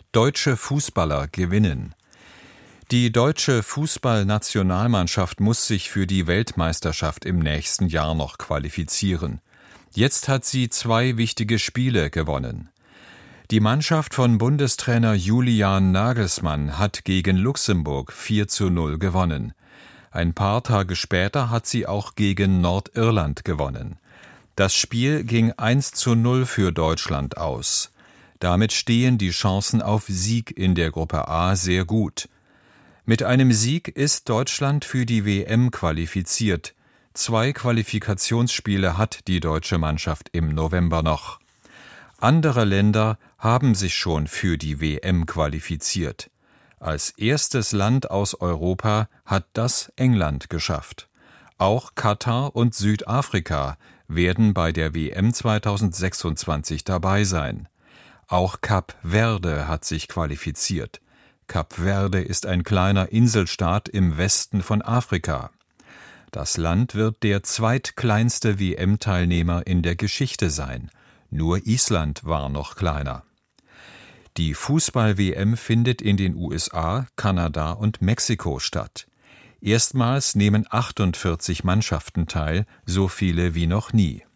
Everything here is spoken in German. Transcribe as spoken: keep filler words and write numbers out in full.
Deutsche Fußballer gewinnen. Die deutsche Fußballnationalmannschaft muss sich für die Weltmeisterschaft im nächsten Jahr noch qualifizieren. Jetzt hat sie zwei wichtige Spiele gewonnen. Die Mannschaft von Bundestrainer Julian Nagelsmann hat gegen Luxemburg vier zu null gewonnen. Ein paar Tage später hat sie auch gegen Nordirland gewonnen. Das Spiel ging eins zu null für Deutschland aus. Damit stehen die Chancen auf Sieg in der Gruppe A sehr gut. Mit einem Sieg ist Deutschland für die W M qualifiziert. Zwei Qualifikationsspiele hat die deutsche Mannschaft im November noch. Andere Länder haben sich schon für die W M qualifiziert. Als erstes Land aus Europa hat das England geschafft. Auch Katar und Südafrika werden bei der W M zweitausendsechsundzwanzig dabei sein. Auch Kap Verde hat sich qualifiziert. Kap Verde ist ein kleiner Inselstaat im Westen von Afrika. Das Land wird der zweitkleinste W M-Teilnehmer in der Geschichte sein. Nur Island war noch kleiner. Die Fußball-W M findet in den U S A, Kanada und Mexiko statt. Erstmals nehmen achtundvierzig Mannschaften teil, so viele wie noch nie.